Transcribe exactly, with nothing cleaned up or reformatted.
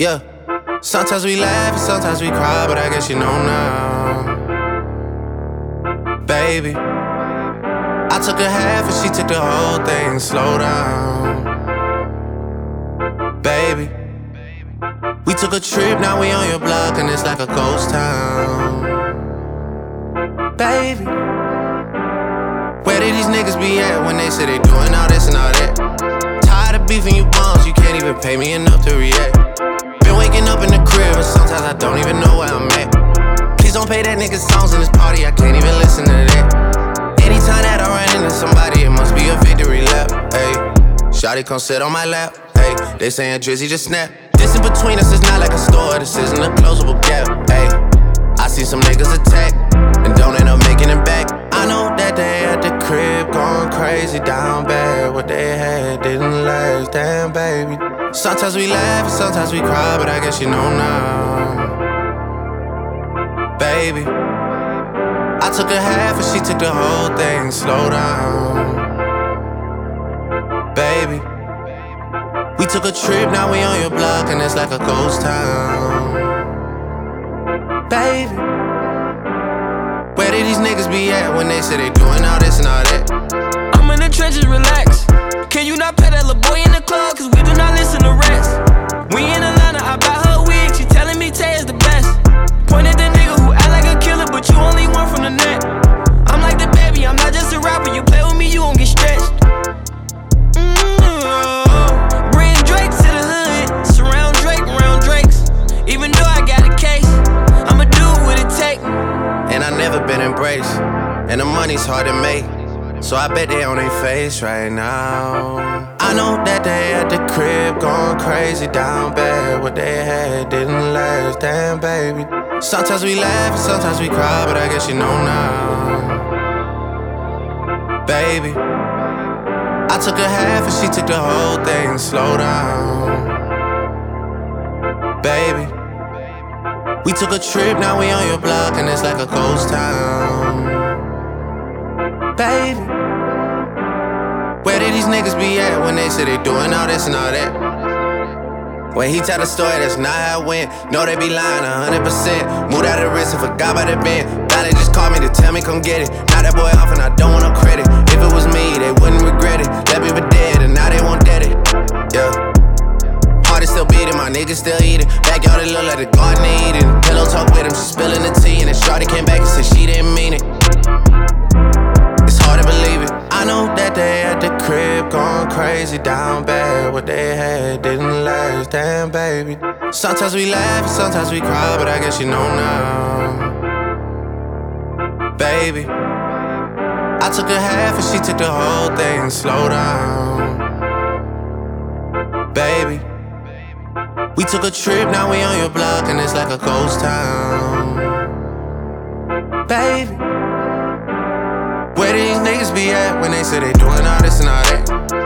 Yeah. Sometimes we laugh and sometimes we cry, but I guess you know now. Baby, I took a half and she took the whole thing. Slow down. Baby, we took a trip, now we on your block and it's like a ghost town. Baby, where did these niggas be at when they say they doing all this and all that? Tired of beefing you bums, you can't even pay me enough to react. Been waking up in the crib and sometimes I don't even know where I'm at. Please don't play that nigga songs in this party, I can't even listen to that. Anytime that I run into somebody, it must be a victory lap. Ayy, shawty come sit on my lap. Ayy, they saying Drizzy just snap. This in between us is not like a store, this isn't a closable gap. Ayy, I see some niggas attack and don't end up making it back. I know that they at the crib going crazy down bad. What they had didn't last, damn baby. Sometimes we laugh and sometimes we cry, but I guess you know now. Baby, I took a half and she took the whole thing. Slow down. Baby, we took a trip, now we on your block and it's like a ghost town. Baby, where did these niggas be at when they say they doing all this and all that? I'm in the trenches, relax. Can you not pet that little boy in the club? Cause we do not listen to rats. We in Atlanta, I bought her wig. She telling me Tay is the best. Pointed the nigga who act like a killer, but you only one from the net. I'm like the baby, I'm not just a rapper. You play with me, you won't get stretched. Mm-hmm. Bring Drake to the hood. Surround Drake around Drakes. Even though I got a case, I'ma do what it take. And I never been embraced, and the money's hard to make, so I bet they on their face right now. I know that they at the crib going crazy down bad. What they had didn't last, damn baby. Sometimes we laugh and sometimes we cry, but I guess you know now. Baby, I took a half and she took the whole thing. Slow down. Baby, we took a trip, now we on your block and it's like a ghost town. Baby, where did these niggas be at when they say they doing all this and all that? When he tell the story, that's not how it went. No, they be lying a hundred percent. Moved out of the wrist and forgot about the bend. Now they just called me to tell me come get it. Now that boy off and I don't want no credit. If it was me, they wouldn't regret it. Left me for dead and now they won't dead it. Yeah. Heart is still beating, my niggas still eating. Backyard it look like the garden they eating. Pillow talk with him, she spilling the tea. And then shorty came back and said she didn't mean it. It's hard to believe it. I know that they at the crib going crazy down bad. What they had didn't last, damn baby. Sometimes we laugh and sometimes we cry, but I guess you know now. Baby, I took a half and she took the whole thing. Slow down. Baby, we took a trip, now we on your block and it's like a ghost town. Baby, where these niggas be at when they say they doing all this and all that?